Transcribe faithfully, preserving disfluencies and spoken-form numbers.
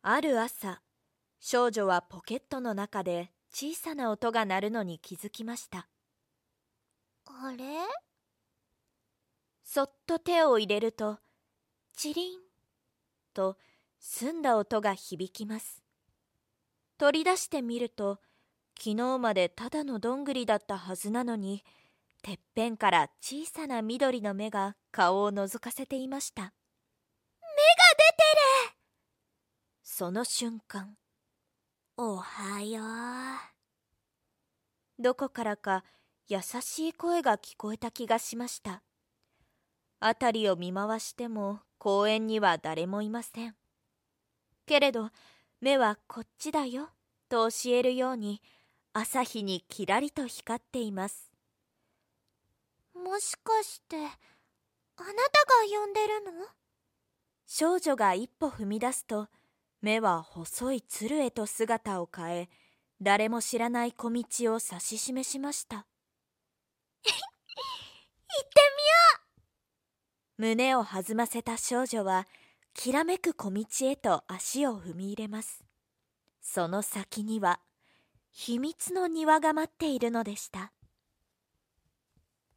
ある朝、少女はポケットの中で小さな音が鳴るのに気づきました。 あれ？ そっと手を入れると、チリンと澄んだ音が響きます。取り出してみると、昨日までただのどんぐりだったはずなのに、てっぺんから小さな緑の目が顔を覗かせていました。目が出てる！ その瞬間、 おはよう。 どこからか優しい声が聞こえた気がしました。あたりを見回しても公園には誰もいません。けれど目はこっちだよと教えるように朝日にキラリと光っています。 もしかしてあなたが呼んでるの？ 少女が一歩踏み出すと、目は細いつるへと姿を変え、誰も知らない小道を指し示しました。 行ってみよう！胸を弾ませた少女は、きらめく小道へと足を踏み入れます。その先には、秘密の庭が待っているのでした。